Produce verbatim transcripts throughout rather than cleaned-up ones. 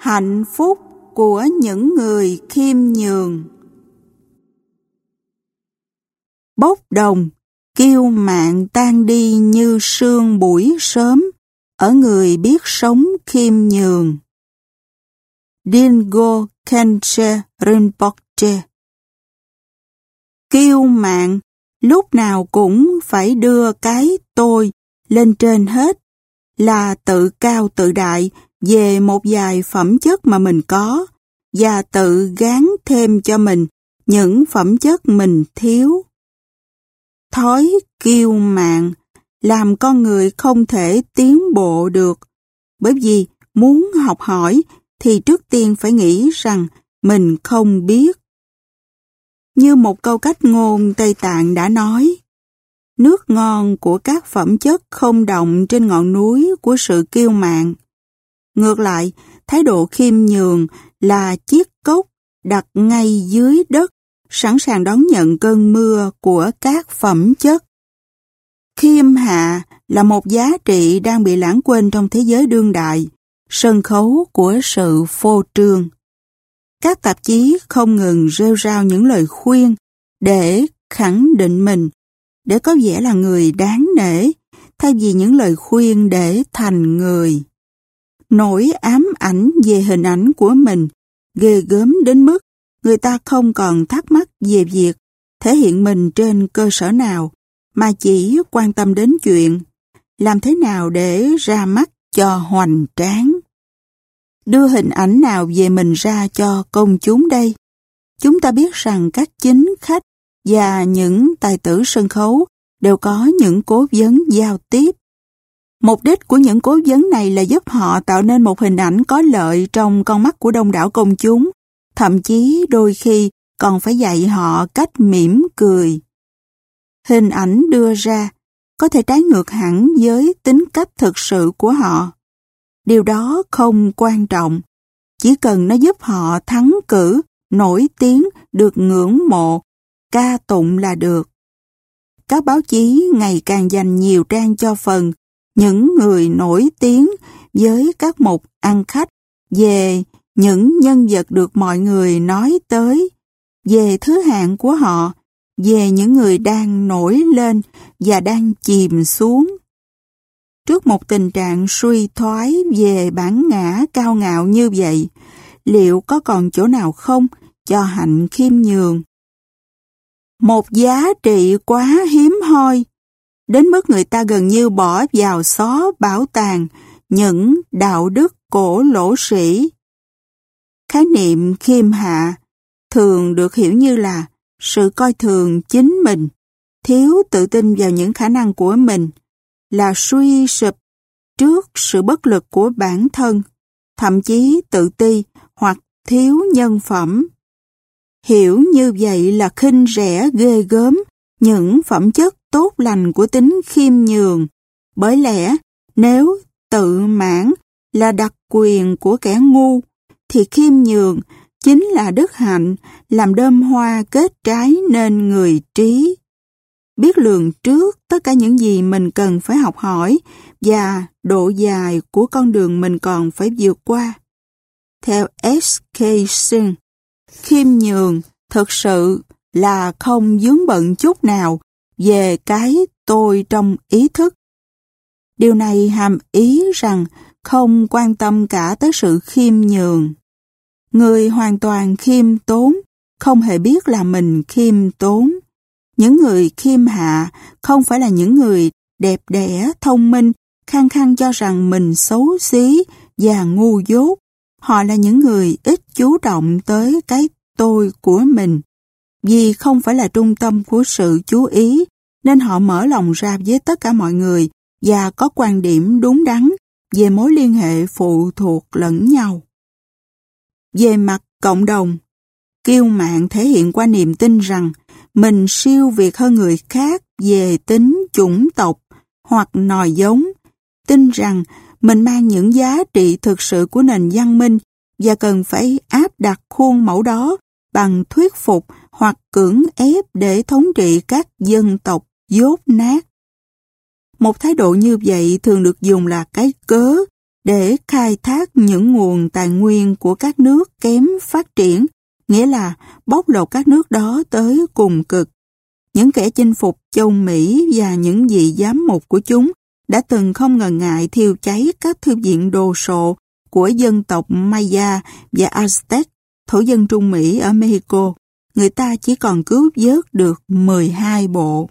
Hạnh phúc của những người khiêm nhường. Bốc đồng, kiêu mạn tan đi như sương buổi sớm, ở người biết sống khiêm nhường. Dilgo Khenche Rinpoche. Kiêu mạn lúc nào cũng phải đưa cái tôi lên trên hết, là tự cao tự đại về một vài phẩm chất mà mình có, và tự gán thêm cho mình những phẩm chất mình thiếu. Thói kiêu mạn làm con người không thể tiến bộ được, bởi vì muốn học hỏi thì trước tiên phải nghĩ rằng mình không biết. Như một câu cách ngôn Tây Tạng đã nói, nước ngon của các phẩm chất không động trên ngọn núi của sự kiêu mạn. Ngược lại, thái độ khiêm nhường là chiếc cốc đặt ngay dưới đất, sẵn sàng đón nhận cơn mưa của các phẩm chất. Khiêm hạ là một giá trị đang bị lãng quên trong thế giới đương đại, sân khấu của sự phô trương. Các tạp chí không ngừng rêu rao những lời khuyên để khẳng định mình, để có vẻ là người đáng nể, thay vì những lời khuyên để thành người. Nỗi ám ảnh về hình ảnh của mình ghê gớm đến mức người ta không còn thắc mắc về việc thể hiện mình trên cơ sở nào, mà chỉ quan tâm đến chuyện làm thế nào để ra mắt cho hoành tráng. Đưa hình ảnh nào về mình ra cho công chúng đây? Chúng ta biết rằng các chính khách và những tài tử sân khấu đều có những cố vấn giao tiếp. Mục đích của những cố vấn này là giúp họ tạo nên một hình ảnh có lợi trong con mắt của đông đảo công chúng, thậm chí đôi khi còn phải dạy họ cách mỉm cười. Hình ảnh đưa ra có thể trái ngược hẳn với tính cách thực sự của họ. Điều đó không quan trọng, chỉ cần nó giúp họ thắng cử, nổi tiếng, được ngưỡng mộ, ca tụng là được. Các báo chí ngày càng dành nhiều trang cho phần những người nổi tiếng với các mục ăn khách về những nhân vật được mọi người nói tới, về thứ hạng của họ, về những người đang nổi lên và đang chìm xuống. Trước một tình trạng suy thoái về bản ngã cao ngạo như vậy, liệu có còn chỗ nào không cho hạnh khiêm nhường? Một giá trị quá hiếm hoi, đến mức người ta gần như bỏ vào xó bảo tàng những đạo đức cổ lỗ sĩ. Khái niệm khiêm hạ thường được hiểu như là sự coi thường chính mình, thiếu tự tin vào những khả năng của mình, là suy sụp trước sự bất lực của bản thân, thậm chí tự ti hoặc thiếu nhân phẩm. Hiểu như vậy là khinh rẻ ghê gớm những phẩm chất tốt lành của tính khiêm nhường, bởi lẽ nếu tự mãn là đặc quyền của kẻ ngu, thì khiêm nhường chính là đức hạnh làm đơm hoa kết trái nên người trí. Biết lường trước tất cả những gì mình cần phải học hỏi và độ dài của con đường mình còn phải vượt qua. Theo ét ca Singh, khiêm nhường thực sự là không vướng bận chút nào về cái tôi trong ý thức. Điều này hàm ý rằng không quan tâm cả tới sự khiêm nhường. Người hoàn toàn khiêm tốn không hề biết là mình khiêm tốn. Những người khiêm hạ không phải là những người đẹp đẽ, thông minh, khăng khăng cho rằng mình xấu xí và ngu dốt. Họ là những người ít chú trọng tới cái tôi của mình. Vì không phải là trung tâm của sự chú ý, nên họ mở lòng ra với tất cả mọi người và có quan điểm đúng đắn về mối liên hệ phụ thuộc lẫn nhau. Về mặt cộng đồng, kiêu mạn thể hiện qua niềm tin rằng mình siêu việt hơn người khác về tính chủng tộc hoặc nòi giống, tin rằng mình mang những giá trị thực sự của nền văn minh và cần phải áp đặt khuôn mẫu đó bằng thuyết phục hoặc cưỡng ép để thống trị các dân tộc dốt nát. Một thái độ như vậy thường được dùng là cái cớ để khai thác những nguồn tài nguyên của các nước kém phát triển, nghĩa là bóc lột các nước đó tới cùng cực. Những kẻ chinh phục châu Mỹ và những vị giám mục của chúng đã từng không ngần ngại thiêu cháy các thư viện đồ sộ của dân tộc Maya và Aztec, thổ dân Trung Mỹ ở Mexico. Người ta chỉ còn cứu vớt được mười hai bộ.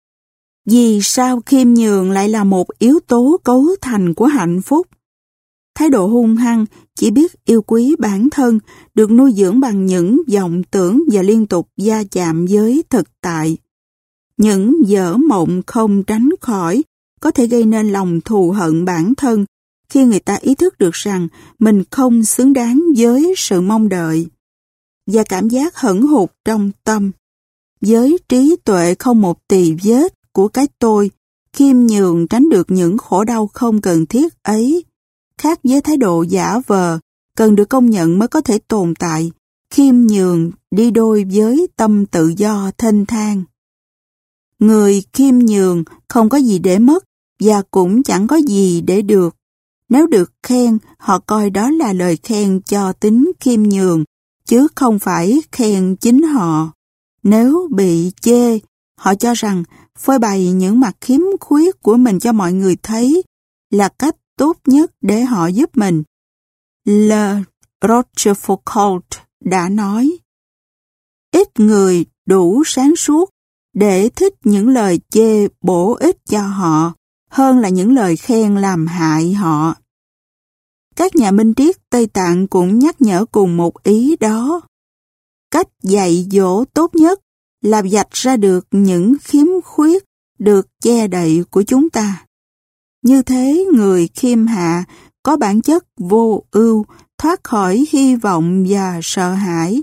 Vì sao khiêm nhường lại là một yếu tố cấu thành của hạnh phúc? Thái độ hung hăng, chỉ biết yêu quý bản thân, được nuôi dưỡng bằng những vọng tưởng và liên tục va chạm với thực tại. Những vỡ mộng không tránh khỏi có thể gây nên lòng thù hận bản thân khi người ta ý thức được rằng mình không xứng đáng với sự mong đợi, và cảm giác hững hụt trong tâm. Với trí tuệ không một tì vết của cái tôi, khiêm nhường tránh được những khổ đau không cần thiết ấy. Khác với thái độ giả vờ, cần được công nhận mới có thể tồn tại, khiêm nhường đi đôi với tâm tự do thênh thang. Người khiêm nhường không có gì để mất và cũng chẳng có gì để được. Nếu được khen, họ coi đó là lời khen cho tính khiêm nhường, chứ không phải khen chính họ. Nếu bị chê, họ cho rằng phơi bày những mặt khiếm khuyết của mình cho mọi người thấy là cách tốt nhất để họ giúp mình. Le Rochefoucauld đã nói, ít người đủ sáng suốt để thích những lời chê bổ ích cho họ hơn là những lời khen làm hại họ. Các nhà minh triết Tây Tạng cũng nhắc nhở cùng một ý đó. Cách dạy dỗ tốt nhất là vạch ra được những khiếm khuyết được che đậy của chúng ta. Như thế người khiêm hạ có bản chất vô ưu, thoát khỏi hy vọng và sợ hãi.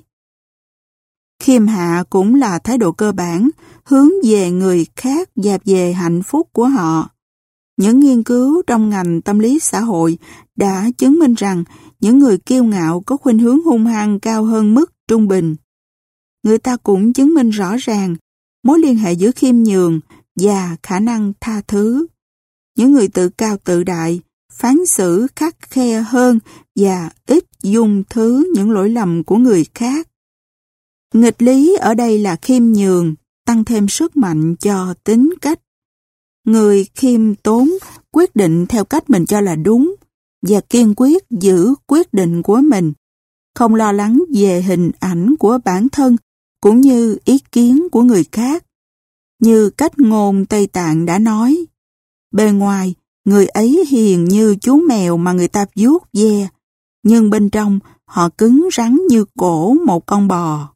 Khiêm hạ cũng là thái độ cơ bản, hướng về người khác và về hạnh phúc của họ. Những nghiên cứu trong ngành tâm lý xã hội đã chứng minh rằng những người kiêu ngạo có khuynh hướng hung hăng cao hơn mức trung bình. Người ta cũng chứng minh rõ ràng mối liên hệ giữa khiêm nhường và khả năng tha thứ. Những người tự cao tự đại, phán xử khắt khe hơn và ít dung thứ những lỗi lầm của người khác. Nghịch lý ở đây là khiêm nhường, tăng thêm sức mạnh cho tính cách. Người khiêm tốn quyết định theo cách mình cho là đúng và kiên quyết giữ quyết định của mình, không lo lắng về hình ảnh của bản thân cũng như ý kiến của người khác. Như cách ngôn Tây Tạng đã nói, bề ngoài người ấy hiền như chú mèo mà người ta vuốt ve, nhưng bên trong họ cứng rắn như cổ một con bò.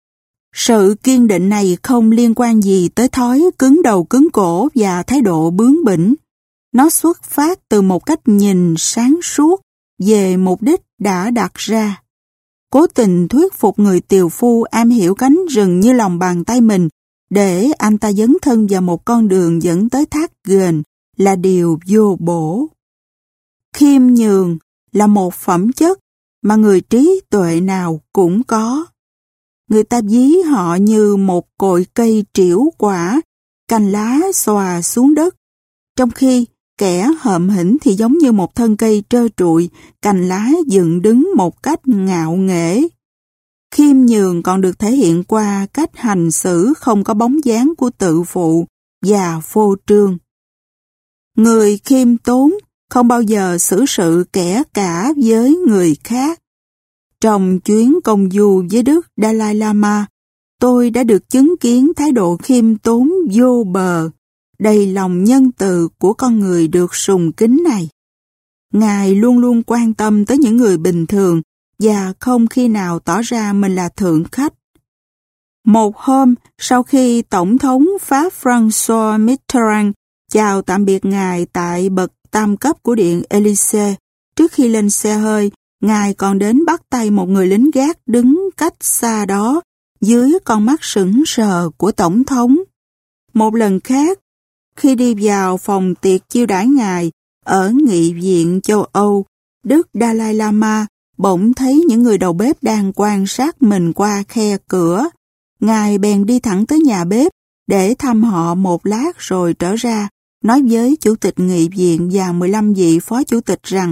Sự kiên định này không liên quan gì tới thói cứng đầu cứng cổ và thái độ bướng bỉnh. Nó xuất phát từ một cách nhìn sáng suốt về mục đích đã đặt ra. Cố tình thuyết phục người tiều phu am hiểu cánh rừng như lòng bàn tay mình để anh ta dấn thân vào một con đường dẫn tới thác ghềnh là điều vô bổ. Khiêm nhường là một phẩm chất mà người trí tuệ nào cũng có. Người ta ví họ như một cội cây trĩu quả, cành lá xòa xuống đất, trong khi kẻ hợm hĩnh thì giống như một thân cây trơ trụi, cành lá dựng đứng một cách ngạo nghễ. Khiêm nhường còn được thể hiện qua cách hành xử không có bóng dáng của tự phụ và phô trương. Người khiêm tốn không bao giờ xử sự kẻ cả với người khác. Trong chuyến công du với Đức Dalai Lama, tôi đã được chứng kiến thái độ khiêm tốn vô bờ, đầy lòng nhân từ của con người được sùng kính này. Ngài luôn luôn quan tâm tới những người bình thường và không khi nào tỏ ra mình là thượng khách. Một hôm, sau khi Tổng thống Pháp François Mitterrand chào tạm biệt Ngài tại bậc tam cấp của Điện Élysée, trước khi lên xe hơi, Ngài còn đến bắt tay một người lính gác đứng cách xa đó, dưới con mắt sững sờ của Tổng thống. Một lần khác, khi đi vào phòng tiệc chiêu đãi Ngài ở Nghị viện châu Âu, Đức Dalai Lama bỗng thấy những người đầu bếp đang quan sát mình qua khe cửa. Ngài bèn đi thẳng tới nhà bếp để thăm họ một lát rồi trở ra, nói với Chủ tịch Nghị viện và mười lăm vị phó chủ tịch rằng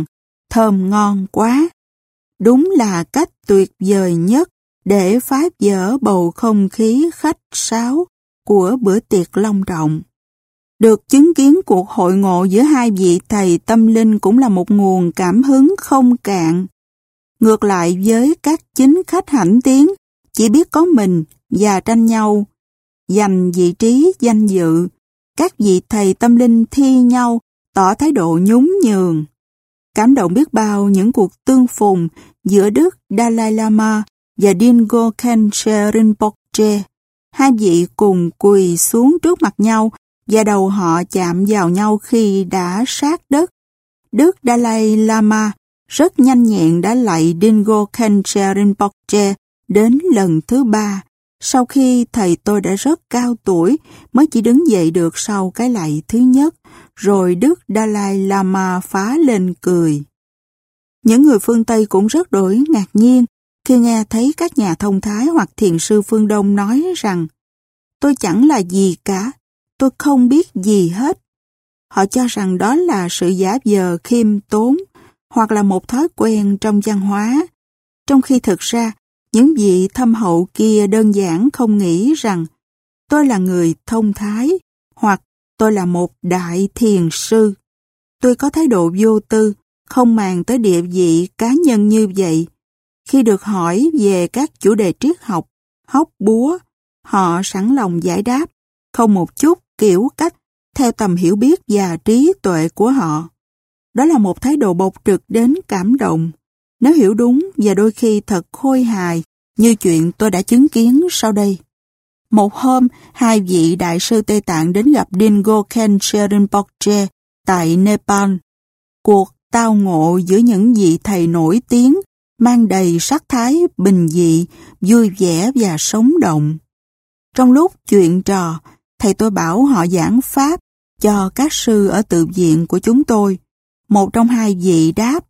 thơm ngon quá. Đúng là cách tuyệt vời nhất để phá vỡ bầu không khí khách sáo của bữa tiệc long trọng. Được chứng kiến cuộc hội ngộ giữa hai vị thầy tâm linh cũng là một nguồn cảm hứng không cạn. Ngược lại với các chính khách hãnh tiếng, chỉ biết có mình và tranh nhau, giành vị trí danh dự, các vị thầy tâm linh thi nhau, tỏ thái độ nhún nhường. Cảm động biết bao những cuộc tương phùng giữa Đức Dalai Lama và Dingo Khenche Rinpoche. Hai vị cùng quỳ xuống trước mặt nhau và đầu họ chạm vào nhau khi đã sát đất. Đức Dalai Lama rất nhanh nhẹn đã lạy Dingo Khenche Rinpoche đến lần thứ ba, sau khi thầy tôi đã rất cao tuổi mới chỉ đứng dậy được sau cái lạy thứ nhất, rồi Đức Dalai Lama phá lên cười. Những người phương Tây cũng rất đổi ngạc nhiên khi nghe thấy các nhà thông thái hoặc thiền sư phương Đông nói rằng tôi chẳng là gì cả, tôi không biết gì hết. Họ cho rằng đó là sự giả vờ khiêm tốn hoặc là một thói quen trong văn hóa, trong khi thực ra những vị thâm hậu kia đơn giản không nghĩ rằng tôi là người thông thái hoặc tôi là một đại thiền sư. Tôi có thái độ vô tư, không màng tới địa vị cá nhân như vậy. Khi được hỏi về các chủ đề triết học, hóc búa, họ sẵn lòng giải đáp, không một chút kiểu cách, theo tầm hiểu biết và trí tuệ của họ. Đó là một thái độ bộc trực đến cảm động, nếu hiểu đúng và đôi khi thật khôi hài, như chuyện tôi đã chứng kiến sau đây. Một hôm, hai vị đại sư Tây Tạng đến gặp Dingo Khenche Rinpoche tại Nepal. Cuộc tao ngộ giữa những vị thầy nổi tiếng, mang đầy sắc thái bình dị, vui vẻ và sống động. Trong lúc chuyện trò, thầy tôi bảo họ giảng pháp cho các sư ở tự viện của chúng tôi. Một trong hai vị đáp,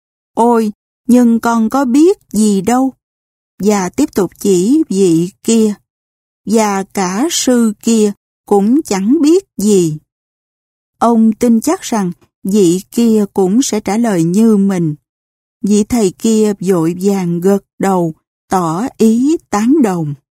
ôi, nhưng con có biết gì đâu. Và tiếp tục chỉ vị kia. Và cả sư kia cũng chẳng biết gì. Ông tin chắc rằng vị kia cũng sẽ trả lời như mình. Vị thầy kia vội vàng gật đầu, tỏ ý tán đồng.